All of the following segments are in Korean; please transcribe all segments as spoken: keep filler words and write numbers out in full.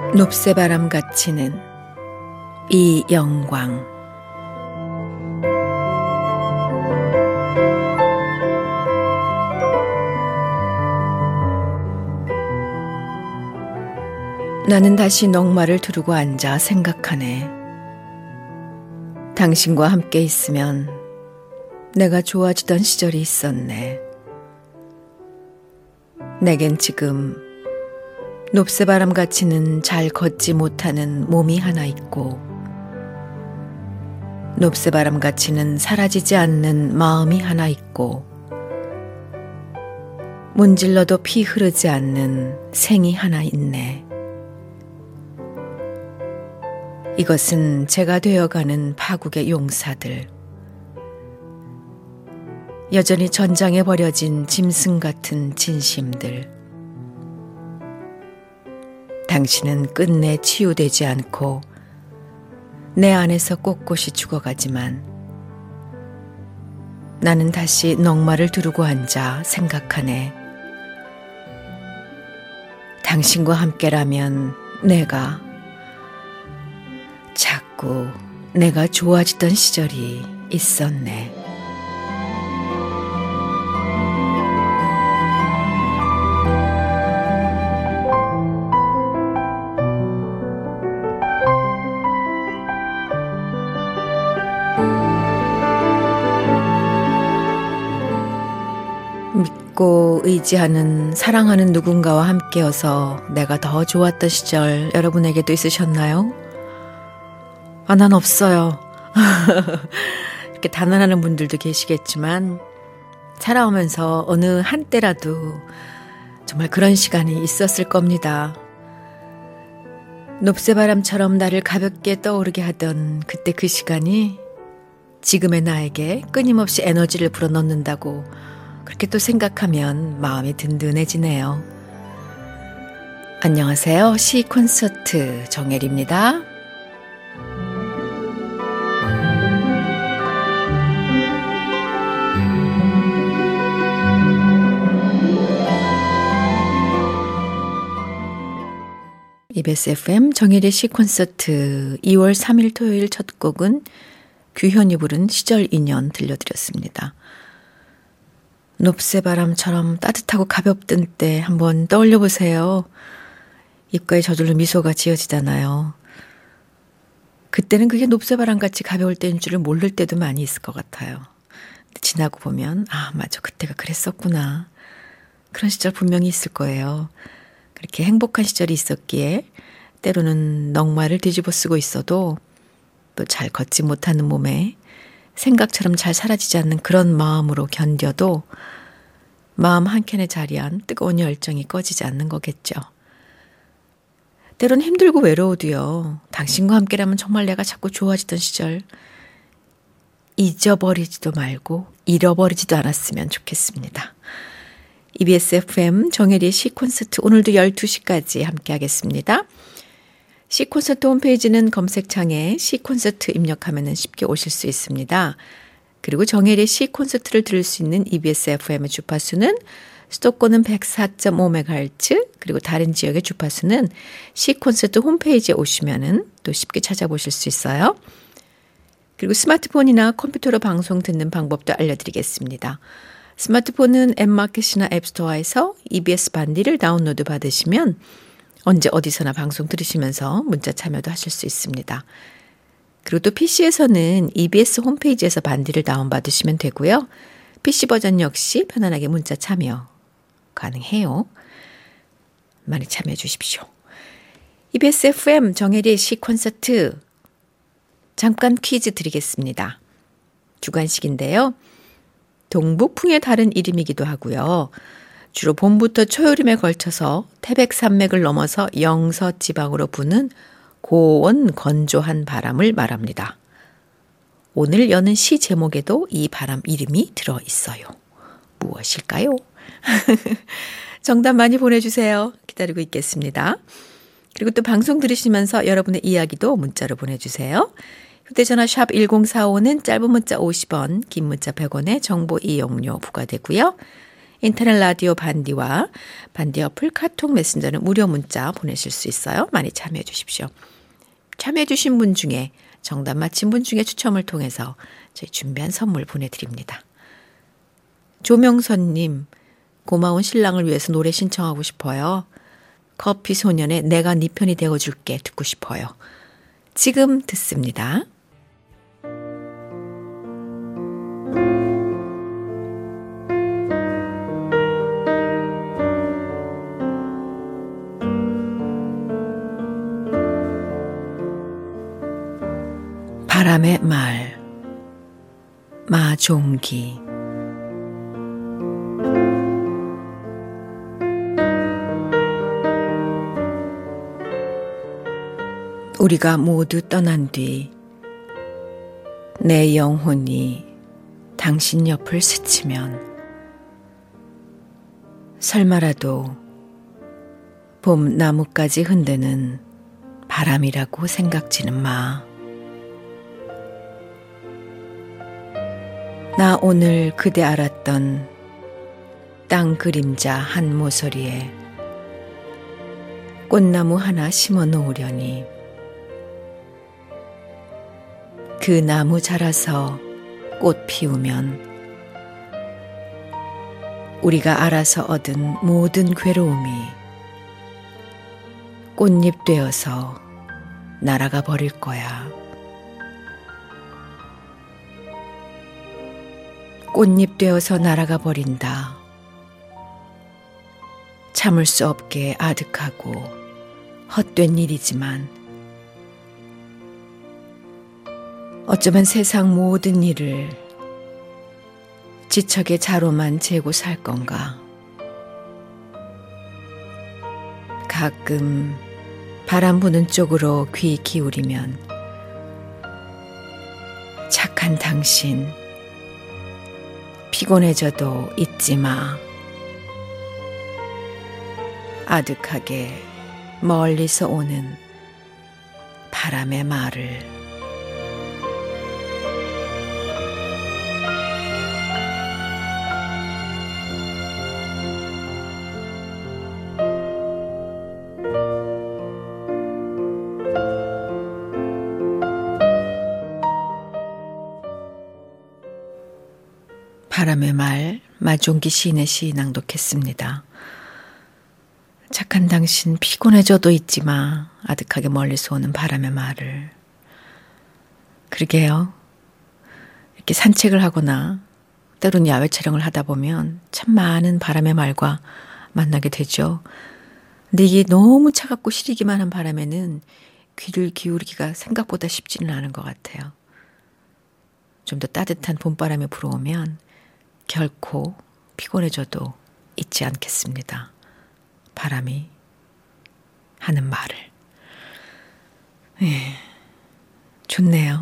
높새바람 갇히는 이영광. 나는 다시 넝마를 두르고 앉아 생각하네. 당신과 함께 있으면 내가 좋아지던 시절이 있었네. 내겐 지금 높새바람 같이는 잘 걷지 못하는 몸이 하나 있고, 높새바람 같이는 사라지지 않는 마음이 하나 있고, 문질러도 피 흐르지 않는 생이 하나 있네. 이것은 제가 되어가는 파국의 용사들, 여전히 전장에 버려진 짐승 같은 진심들. 당신은 끝내 치유되지 않고 내 안에서 꼿꼿이 죽어가지만 나는 다시 넝마를 두르고 앉아 생각하네. 당신과 함께라면 내가 자꾸 내가 좋아지던 시절이 있었네. 믿고 의지하는 사랑하는 누군가와 함께여서 내가 더 좋았던 시절 여러분에게도 있으셨나요? 아, 난 없어요. 이렇게 단언하는 분들도 계시겠지만 살아오면서 어느 한때라도 정말 그런 시간이 있었을 겁니다. 높새바람처럼 나를 가볍게 떠오르게 하던 그때 그 시간이 지금의 나에게 끊임없이 에너지를 불어넣는다고 그렇게 또 생각하면 마음이 든든해지네요. 안녕하세요. 시 콘서트 정혜리입니다. 이비에스 에프엠 정혜리 시 콘서트 이월 삼일 토요일 첫 곡은 규현이 부른 시절 인연 들려드렸습니다. 높새바람처럼 따뜻하고 가볍던 때 한번 떠올려 보세요. 입가에 저절로 미소가 지어지잖아요. 그때는 그게 높새바람같이 가벼울 때인 줄을 모를 때도 많이 있을 것 같아요. 지나고 보면 아, 맞아, 그때가 그랬었구나. 그런 시절 분명히 있을 거예요. 그렇게 행복한 시절이 있었기에 때로는 넝마를 뒤집어 쓰고 있어도 또 잘 걷지 못하는 몸에 생각처럼 잘 사라지지 않는 그런 마음으로 견뎌도 마음 한켠에 자리한 뜨거운 열정이 꺼지지 않는 거겠죠. 때론 힘들고 외로워도요, 당신과 함께라면 정말 내가 자꾸 좋아지던 시절 잊어버리지도 말고 잃어버리지도 않았으면 좋겠습니다. 이비에스 에프엠 정혜리의 시콘서트 오늘도 열두 시까지 함께 하겠습니다. 시콘서트 홈페이지는 검색창에 시콘서트 입력하면 쉽게 오실 수 있습니다. 그리고 정혜리의 시콘서트를 들을 수 있는 이비에스 에프엠의 주파수는 수도권은 백사 점 오 메가헤르츠, 그리고 다른 지역의 주파수는 시콘서트 홈페이지에 오시면 또 쉽게 찾아보실 수 있어요. 그리고 스마트폰이나 컴퓨터로 방송 듣는 방법도 알려드리겠습니다. 스마트폰은 앱마켓이나 앱스토어에서 이비에스 반디를 다운로드 받으시면 언제 어디서나 방송 들으시면서 문자 참여도 하실 수 있습니다. 그리고 또 피시에서는 이비에스 홈페이지에서 반디를 다운받으시면 되고요. 피시 버전 역시 편안하게 문자 참여 가능해요. 많이 참여해 주십시오. 이비에스 에프엠 정혜리의 시콘서트 잠깐 퀴즈 드리겠습니다. 주관식인데요. 동북풍의 다른 이름이기도 하고요. 주로 봄부터 초여름에 걸쳐서 태백산맥을 넘어서 영서지방으로 부는 고온 건조한 바람을 말합니다. 오늘 여는 시 제목에도 이 바람 이름이 들어있어요. 무엇일까요? 정답 많이 보내주세요. 기다리고 있겠습니다. 그리고 또 방송 들으시면서 여러분의 이야기도 문자로 보내주세요. 휴대전화 샵 일공사오는 짧은 문자 오십 원, 긴 문자 백 원에 정보 이용료 부과되고요. 인터넷 라디오 반디와 반디 어플 카톡 메신저는 무료 문자 보내실 수 있어요. 많이 참여해 주십시오. 참여해 주신 분 중에 정답 맞힌 분 중에 추첨을 통해서 저희 준비한 선물 보내드립니다. 조명선님, 고마운 신랑을 위해서 노래 신청하고 싶어요. 커피 소년의 내가 네 편이 되어줄게 듣고 싶어요. 지금 듣습니다. 바람의 말, 마종기. 우리가 모두 떠난 뒤 내 영혼이 당신 옆을 스치면 설마라도 봄 나뭇가지 흔드는 바람이라고 생각지는 마. 나 오늘 그대 알았던 땅 그림자 한 모서리에 꽃나무 하나 심어 놓으려니 그 나무 자라서 꽃 피우면 우리가 알아서 얻은 모든 괴로움이 꽃잎 되어서 날아가 버릴 거야. 꽃잎 되어서 날아가 버린다. 참을 수 없게 아득하고 헛된 일이지만 어쩌면 세상 모든 일을 지척의 자로만 재고 살 건가. 가끔 바람 부는 쪽으로 귀 기울이면 착한 당신 피곤해져도 잊지 마. 아득하게 멀리서 오는 바람의 말을. 바람의 말, 마종기 시인의 시 낭독했습니다. 착한 당신 피곤해져도 잊지 마. 아득하게 멀리서 오는 바람의 말을. 그러게요. 이렇게 산책을 하거나 때론 야외 촬영을 하다 보면 참 많은 바람의 말과 만나게 되죠. 근데 이게 너무 차갑고 시리기만 한 바람에는 귀를 기울이기가 생각보다 쉽지는 않은 것 같아요. 좀 더 따뜻한 봄바람이 불어오면 결코 피곤해져도 잊지 않겠습니다. 바람이 하는 말을. 예, 좋네요.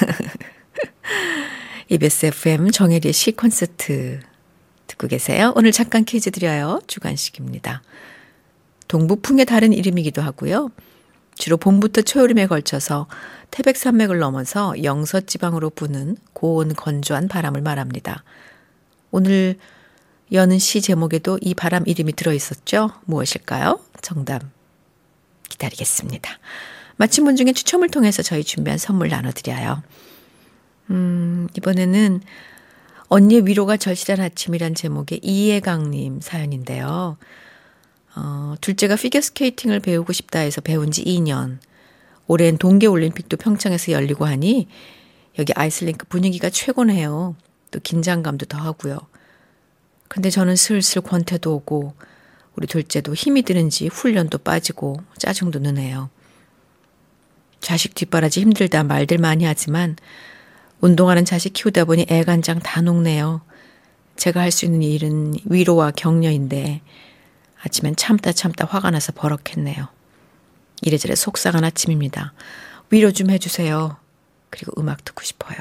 이비에스 에프엠 정혜리의 시 콘서트 듣고 계세요. 오늘 잠깐 퀴즈 드려요. 주관식입니다. 동부풍의 다른 이름이기도 하고요. 주로 봄부터 초여름에 걸쳐서 태백산맥을 넘어서 영서지방으로 부는 고온 건조한 바람을 말합니다. 오늘 여는 시 제목에도 이 바람 이름이 들어있었죠? 무엇일까요? 정답 기다리겠습니다. 맞힌 분 중에 추첨을 통해서 저희 준비한 선물 나눠드려요. 음, 이번에는 언니의 위로가 절실한 아침이란 제목의 이혜강님 사연인데요. 어, 둘째가 피겨스케이팅을 배우고 싶다 해서 배운 지 이 년. 올해는 동계올림픽도 평창에서 열리고 하니 여기 아이슬링크 분위기가 최고네요. 또 긴장감도 더하고요. 근데 저는 슬슬 권태도 오고 우리 둘째도 힘이 드는지 훈련도 빠지고 짜증도 느네요. 자식 뒷바라지 힘들다 말들 많이 하지만 운동하는 자식 키우다 보니 애간장 다 녹네요. 제가 할 수 있는 일은 위로와 격려인데 아침엔 참다 참다 화가 나서 버럭했네요. 이래저래 속상한 아침입니다. 위로 좀 해주세요. 그리고 음악 듣고 싶어요.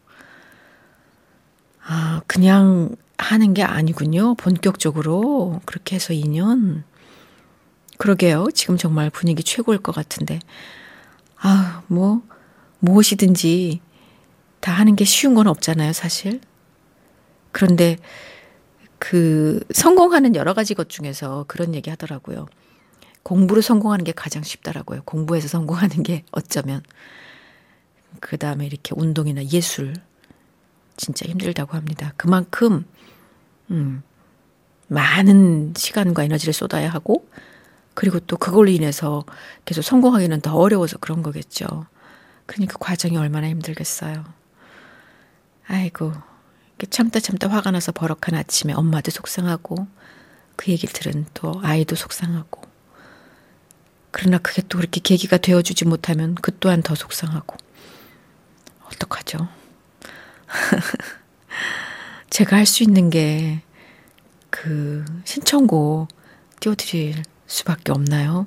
아, 그냥 하는 게 아니군요. 본격적으로 그렇게 해서 이 년. 그러게요. 지금 정말 분위기 최고일 것 같은데. 아, 뭐 무엇이든지 다 하는 게 쉬운 건 없잖아요, 사실. 그런데 그 성공하는 여러 가지 것 중에서 그런 얘기 하더라고요. 공부로 성공하는 게 가장 쉽더라고요. 공부해서 성공하는 게 어쩌면. 그 다음에 이렇게 운동이나 예술 진짜 힘들다고 합니다. 그만큼 음, 많은 시간과 에너지를 쏟아야 하고 그리고 또 그걸로 인해서 계속 성공하기는 더 어려워서 그런 거겠죠. 그러니까 그 과정이 얼마나 힘들겠어요. 아이고 참다 참다 화가 나서 버럭한 아침에 엄마도 속상하고 그 얘기를 들은 또 아이도 속상하고 그러나 그게 또 그렇게 계기가 되어주지 못하면 그 또한 더 속상하고 어떡하죠? 제가 할 수 있는 게 그 신청곡 띄워드릴 수밖에 없나요?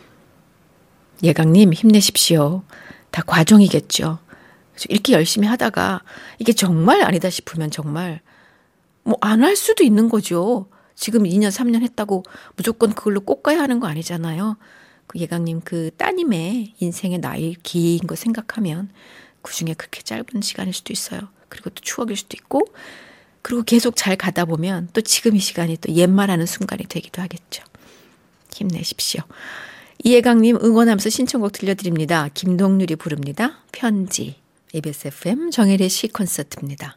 예강님 힘내십시오. 다 과정이겠죠. 이렇게 열심히 하다가 이게 정말 아니다 싶으면 정말 뭐 안 할 수도 있는 거죠. 지금 이 년 삼 년 했다고 무조건 그걸로 꼭 가야 하는 거 아니잖아요. 그 예강님 그 따님의 인생의 나이 긴 거 생각하면 그중에 그렇게 짧은 시간일 수도 있어요. 그리고 또 추억일 수도 있고 그리고 계속 잘 가다 보면 또 지금 이 시간이 또 옛말하는 순간이 되기도 하겠죠. 힘내십시오. 이예강님 응원하면서 신청곡 들려드립니다. 김동률이 부릅니다. 편지. 에이비에스 에프엠 정혜리의 시 콘서트입니다.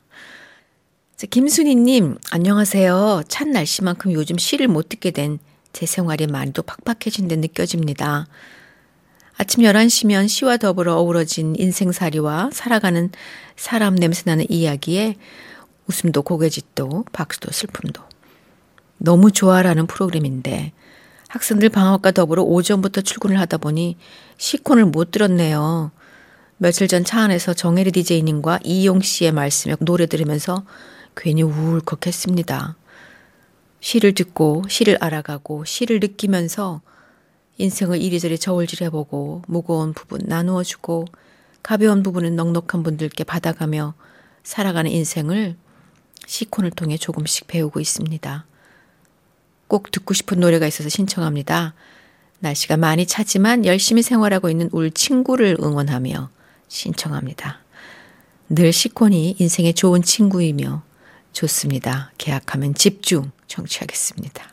김순희님 안녕하세요. 찬 날씨만큼 요즘 시를 못 듣게 된 제 생활이 많이 또 팍팍해진 데 느껴집니다. 아침 열한 시면 시와 더불어 어우러진 인생살이와 살아가는 사람 냄새나는 이야기에 웃음도 고개짓도 박수도 슬픔도 너무 좋아라는 프로그램인데 학생들 방학과 더불어 오전부터 출근을 하다 보니 시콘을 못 들었네요. 며칠 전 차 안에서 정혜리 디제이님과 이용 씨의 말씀에 노래 들으면서 괜히 울컥했습니다. 시를 듣고 시를 알아가고 시를 느끼면서 인생을 이리저리 저울질해보고 무거운 부분 나누어주고 가벼운 부분은 넉넉한 분들께 받아가며 살아가는 인생을 시콘을 통해 조금씩 배우고 있습니다. 꼭 듣고 싶은 노래가 있어서 신청합니다. 날씨가 많이 차지만 열심히 생활하고 있는 울 친구를 응원하며 신청합니다. 늘 시콘이 인생의 좋은 친구이며 좋습니다. 계약하면 집중 청취하겠습니다.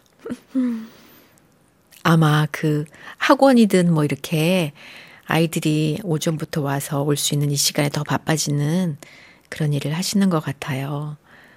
아마 그 학원이든 뭐 이렇게 아이들이 오전부터 와서 올 수 있는 이 시간에 더 바빠지는 그런 일을 하시는 것 같아요.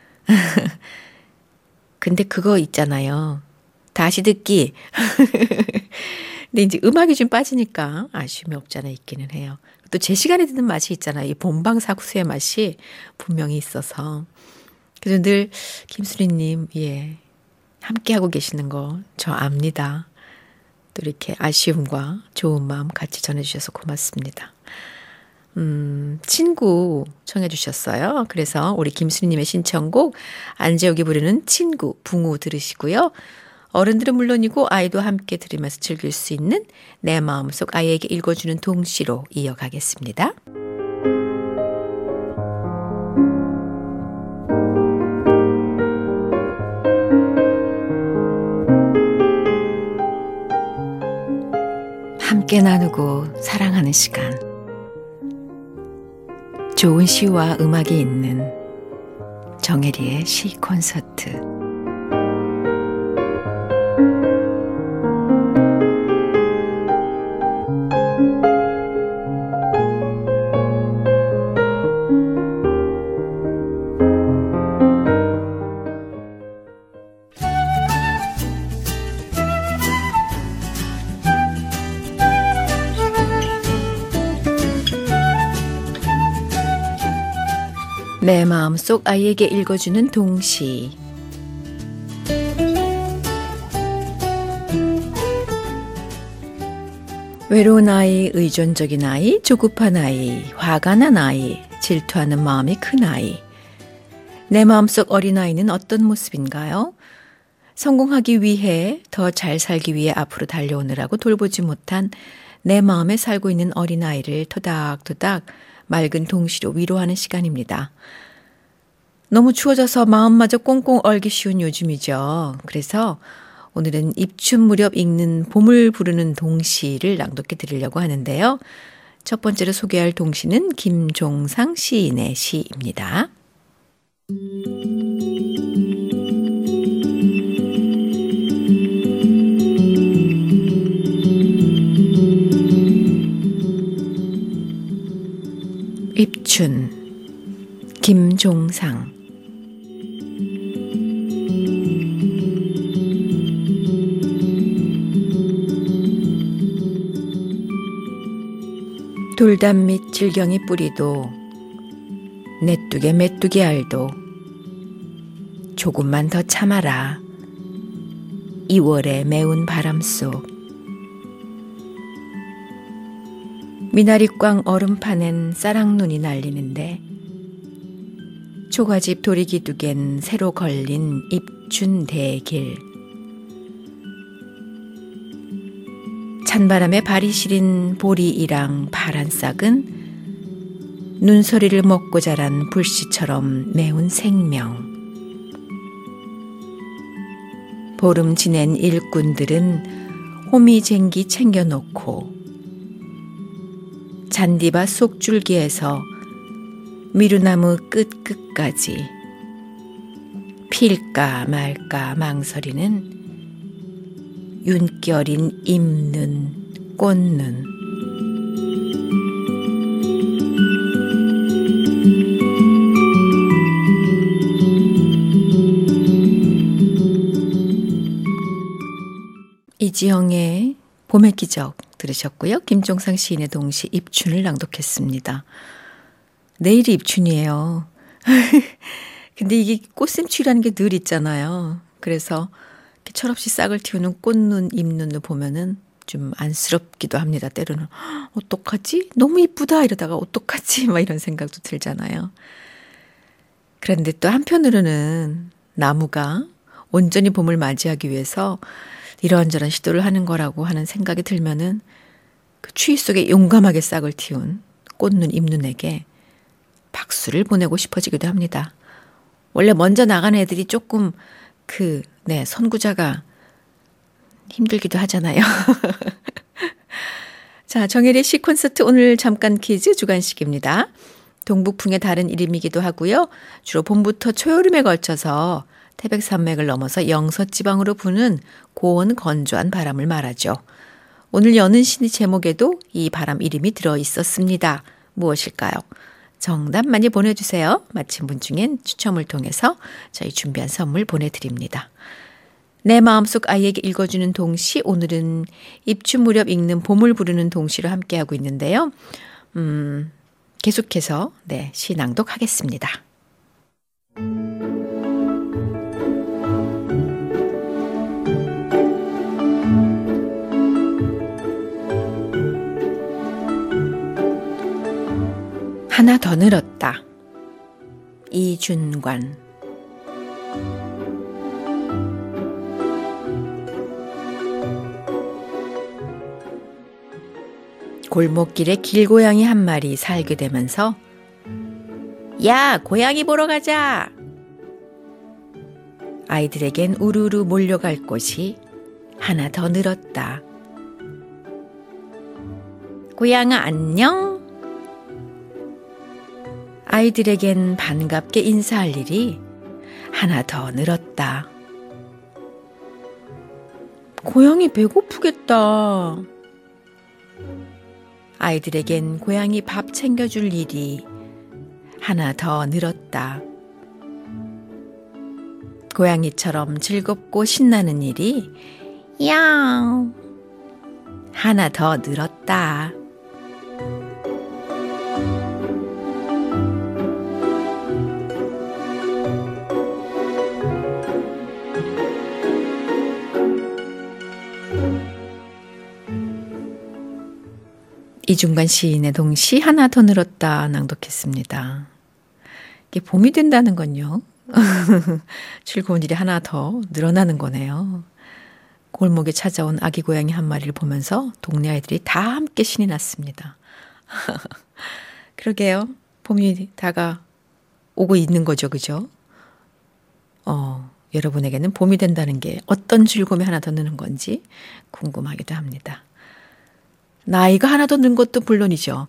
근데 그거 있잖아요. 다시 듣기. 근데 이제 음악이 좀 빠지니까 아쉬움이 없잖아 있기는 해요. 또 제 시간에 듣는 맛이 있잖아요. 이 본방사수의 맛이 분명히 있어서. 그래서 늘 김수리님, 예, 함께하고 계시는 거 저 압니다. 또 이렇게 아쉬움과 좋은 마음 같이 전해주셔서 고맙습니다. 음, 친구 청해 주셨어요. 그래서 우리 김수리님의 신청곡 안재욱이 부르는 친구 붕우 들으시고요. 어른들은 물론이고 아이도 함께 들으면서 즐길 수 있는 내 마음속 아이에게 읽어주는 동시로 이어가겠습니다. 함께 나누고 사랑하는 시간. 좋은 시와 음악이 있는 정혜리의 시 콘서트. 내 마음속 아이에게 읽어주는 동시. 외로운 아이, 의존적인 아이, 조급한 아이, 화가 난 아이, 질투하는 마음이 큰 아이. 내 마음속 어린아이는 어떤 모습인가요? 성공하기 위해, 더 잘 살기 위해 앞으로 달려오느라고 돌보지 못한 내 마음에 살고 있는 어린아이를 토닥토닥 맑은 동시로 위로하는 시간입니다. 너무 추워져서 마음마저 꽁꽁 얼기 쉬운 요즘이죠. 그래서 오늘은 입춘 무렵 읽는 봄을 부르는 동시를 낭독해 드리려고 하는데요. 첫 번째로 소개할 동시는 김종상 시인의 시입니다. 입춘 김종상. 돌담 밑 질경이 뿌리도 내뚜게 메뚜기 알도 조금만 더 참아라. 이월의 매운 바람 속 미나리꽝 얼음판엔 쌀랑눈이 날리는데 초가집 도리기두겐 새로 걸린 입춘 대길. 찬바람에 발이 시린 보리이랑 파란 싹은 눈소리를 먹고 자란 불씨처럼 매운 생명. 보름 지낸 일꾼들은 호미쟁기 챙겨놓고 잔디밭 속줄기에서 미루나무 끝끝까지 필까 말까 망설이는 윤결인 입눈 꽃눈. 이지영의 봄의 기적 들으셨고요. 김종상 시인의 동시 입춘을 낭독했습니다. 내일이 입춘이에요. 근데 이게 꽃샘추위라는 게 늘 있잖아요. 그래서 철없이 싹을 틔우는 꽃눈, 잎눈을 보면은 좀 안쓰럽기도 합니다. 때로는 어떡하지? 너무 이쁘다 이러다가 어떡하지? 막 이런 생각도 들잖아요. 그런데 또 한편으로는 나무가 온전히 봄을 맞이하기 위해서 이런저런 시도를 하는 거라고 하는 생각이 들면은 그 추위 속에 용감하게 싹을 틔운 꽃눈, 잎눈에게 박수를 보내고 싶어지기도 합니다. 원래 먼저 나가는 애들이 조금 그, 네, 선구자가 힘들기도 하잖아요. 자, 정혜리의 시콘서트 오늘 잠깐 퀴즈 주간식입니다. 동북풍의 다른 이름이기도 하고요. 주로 봄부터 초여름에 걸쳐서 태백산맥을 넘어서 영서지방으로 부는 고온 건조한 바람을 말하죠. 오늘 여는 시의 제목에도 이 바람 이름이 들어 있었습니다. 무엇일까요? 정답 많이 보내주세요. 맞힌 분 중엔 추첨을 통해서 저희 준비한 선물 보내드립니다. 내 마음속 아이에게 읽어주는 동시, 오늘은 입춘 무렵 읽는 봄을 부르는 동시로 함께하고 있는데요. 음, 계속해서 네, 시 낭독하겠습니다. 하나 더 늘었다. 이준관. 골목길에 길고양이 한 마리 살게 되면서 야, 고양이 보러 가자. 아이들에겐 우르르 몰려갈 곳이 하나 더 늘었다. 고양아 안녕. 아이들에겐 반갑게 인사할 일이 하나 더 늘었다. 고양이 배고프겠다. 아이들에겐 고양이 밥 챙겨줄 일이 하나 더 늘었다. 고양이처럼 즐겁고 신나는 일이 야옹 하나 더 늘었다. 이중관 시인의 동시 하나 더 늘었다 낭독했습니다. 이게 봄이 된다는 건요. 즐거운 일이 하나 더 늘어나는 거네요. 골목에 찾아온 아기 고양이 한 마리를 보면서 동네 아이들이 다 함께 신이 났습니다. 그러게요. 봄이 다가오고 있는 거죠. 그죠? 어, 여러분에게는 봄이 된다는 게 어떤 즐거움이 하나 더 느는 건지 궁금하기도 합니다. 나이가 하나 더 는 것도 물론이죠.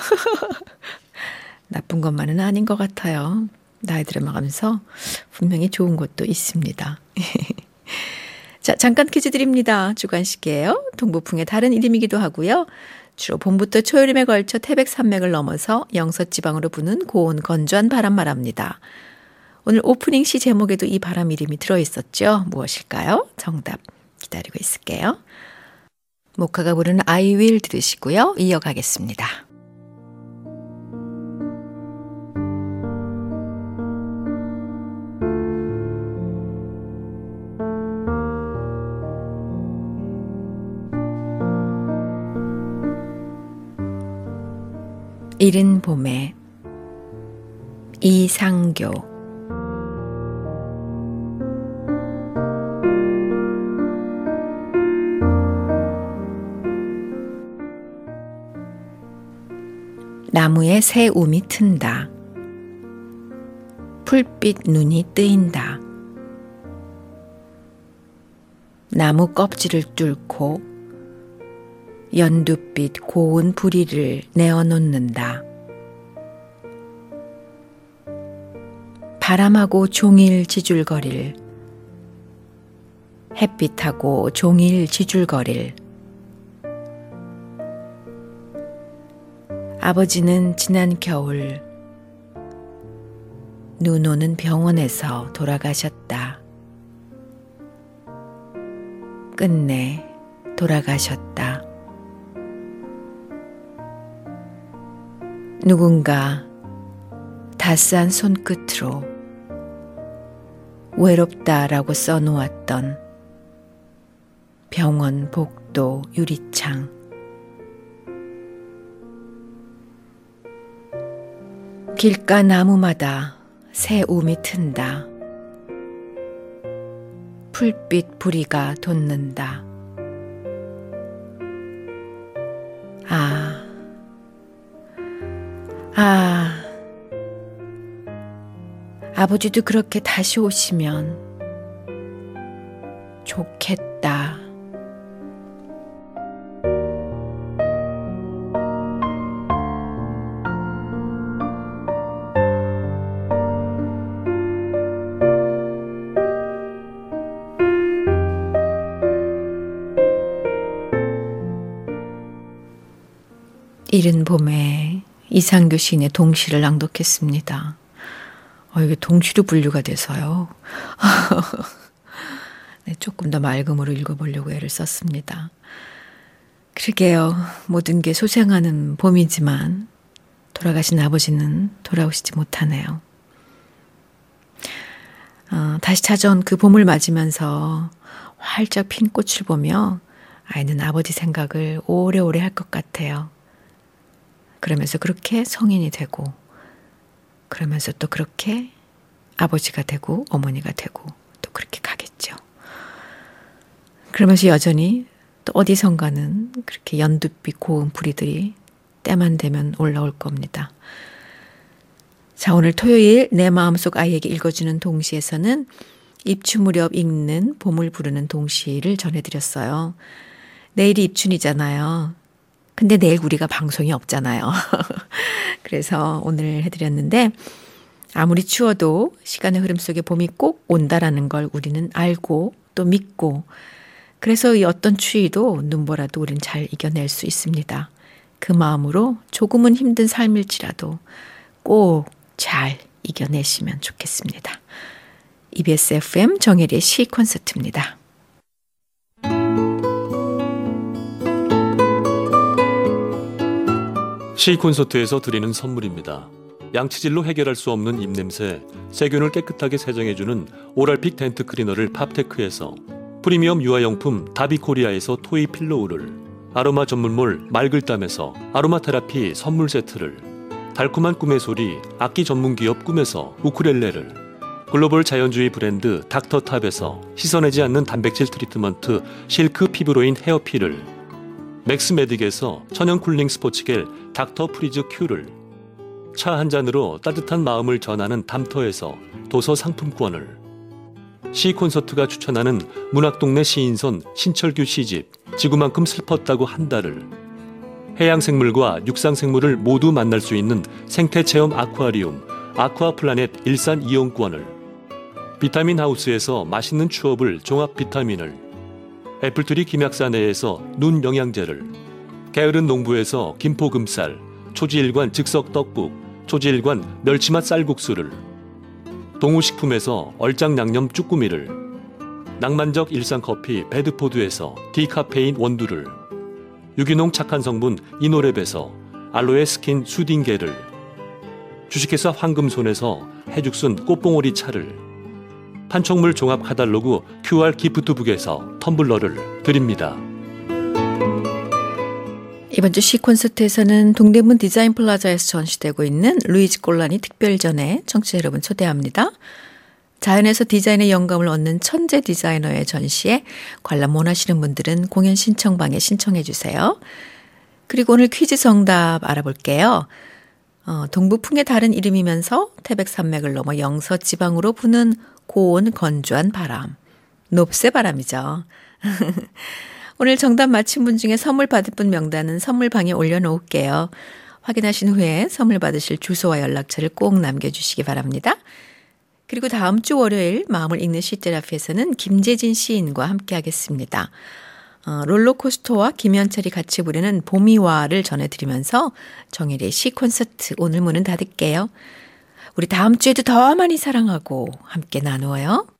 나쁜 것만은 아닌 것 같아요. 나이 들어가면서 분명히 좋은 것도 있습니다. 자, 잠깐 퀴즈 드립니다. 주간식이에요. 동북풍의 다른 이름이기도 하고요. 주로 봄부터 초여름에 걸쳐 태백산맥을 넘어서 영서지방으로 부는 고온 건조한 바람 말합니다. 오늘 오프닝 시 제목에도 이 바람 이름이 들어있었죠. 무엇일까요? 정답 기다리고 있을게요. 모카가 부르는 I will 들으시고요. 이어가겠습니다. 이른 봄에 이상교. 나무에 새 움이 튼다. 풀빛 눈이 뜨인다. 나무 껍질을 뚫고 연두빛 고운 부리를 내어놓는다. 바람하고 종일 지줄거릴, 햇빛하고 종일 지줄거릴. 아버지는 지난 겨울 눈 오는 병원에서 돌아가셨다. 끝내 돌아가셨다. 누군가 따스한 손끝으로 외롭다라고 써놓았던 병원 복도 유리창. 길가 나무마다 새 움이 튼다. 풀빛 부리가 돋는다. 아, 아, 아버지도 그렇게 다시 오시면 좋겠다. 이른 봄에 이상교 시인의 동시를 낭독했습니다. 어, 이게 동시로 분류가 돼서요. 네, 조금 더 맑음으로 읽어보려고 애를 썼습니다. 그러게요. 모든 게 소생하는 봄이지만 돌아가신 아버지는 돌아오시지 못하네요. 어, 다시 찾아온 그 봄을 맞으면서 활짝 핀 꽃을 보며 아이는 아버지 생각을 오래오래 할 것 같아요. 그러면서 그렇게 성인이 되고, 그러면서 또 그렇게 아버지가 되고 어머니가 되고 또 그렇게 가겠죠. 그러면서 여전히 또 어디선가는 그렇게 연두빛 고운 부리들이 때만 되면 올라올 겁니다. 자, 오늘 토요일 내 마음속 아이에게 읽어주는 동시에서는 입춘 무렵 읽는 봄을 부르는 동시를 전해드렸어요. 내일이 입춘이잖아요. 근데 내일 우리가 방송이 없잖아요. 그래서 오늘 해드렸는데 아무리 추워도 시간의 흐름 속에 봄이 꼭 온다라는 걸 우리는 알고 또 믿고, 그래서 이 어떤 추위도 눈보라도 우리는 잘 이겨낼 수 있습니다. 그 마음으로 조금은 힘든 삶일지라도 꼭 잘 이겨내시면 좋겠습니다. 이비에스 에프엠 정혜리의 시 콘서트입니다. 시 콘서트에서 드리는 선물입니다. 양치질로 해결할 수 없는 입냄새, 세균을 깨끗하게 세정해주는 오랄픽 덴트 클리너를 팝테크에서, 프리미엄 유아용품 다비코리아에서 토이 필로우를, 아로마 전문몰 말글담에서 아로마 테라피 선물 세트를, 달콤한 꿈의 소리 악기 전문기업 꿈에서 우쿠렐레를, 글로벌 자연주의 브랜드 닥터탑에서 씻어내지 않는 단백질 트리트먼트 실크 피부로인 헤어필을, 맥스메딕에서 천연 쿨링 스포츠겔 닥터 프리즈 큐를, 차 한 잔으로 따뜻한 마음을 전하는 담터에서 도서 상품권을, 시 콘서트가 추천하는 문학동네 시인선 신철규 시집 지구만큼 슬펐다고 한 달을, 해양생물과 육상생물을 모두 만날 수 있는 생태체험 아쿠아리움 아쿠아플라넷 일산 이용권을, 비타민 하우스에서 맛있는 추업을 종합 비타민을, 애플트리 김약사내에서 눈 영양제를, 게으른 농부에서 김포금쌀, 초지일관 즉석떡국, 초지일관 멸치맛 쌀국수를, 동우식품에서 얼짱양념 쭈꾸미를, 낭만적 일상커피 배드포드에서 디카페인 원두를, 유기농 착한 성분 이노랩에서 알로에 스킨 수딩겔을, 주식회사 황금손에서 해죽순 꽃봉오리 차를, 판촉물 종합 카달로그 큐알 기프트북에서 텀블러를 드립니다. 이번 주 시콘서트에서는 동대문 디자인 플라자에서 전시되고 있는 루이지 꼴라니 특별전에 청취자 여러분 초대합니다. 자연에서 디자인의 영감을 얻는 천재 디자이너의 전시에 관람 원하시는 분들은 공연 신청방에 신청해 주세요. 그리고 오늘 퀴즈 정답 알아볼게요. 어, 동부풍의 다른 이름이면서 태백산맥을 넘어 영서지방으로 부는 고온 건조한 바람. 높새바람이죠. 오늘 정답 맞힌 분 중에 선물 받을 분 명단은 선물방에 올려놓을게요. 확인하신 후에 선물 받으실 주소와 연락처를 꼭 남겨주시기 바랍니다. 그리고 다음 주 월요일 마음을 읽는 시테라피에서는 김재진 시인과 함께 하겠습니다. 어, 롤러코스터와 김현철이 같이 부르는 봄이와를 전해드리면서 정혜리의 시콘서트 오늘 문은 닫을게요. 우리 다음 주에도 더 많이 사랑하고 함께 나누어요.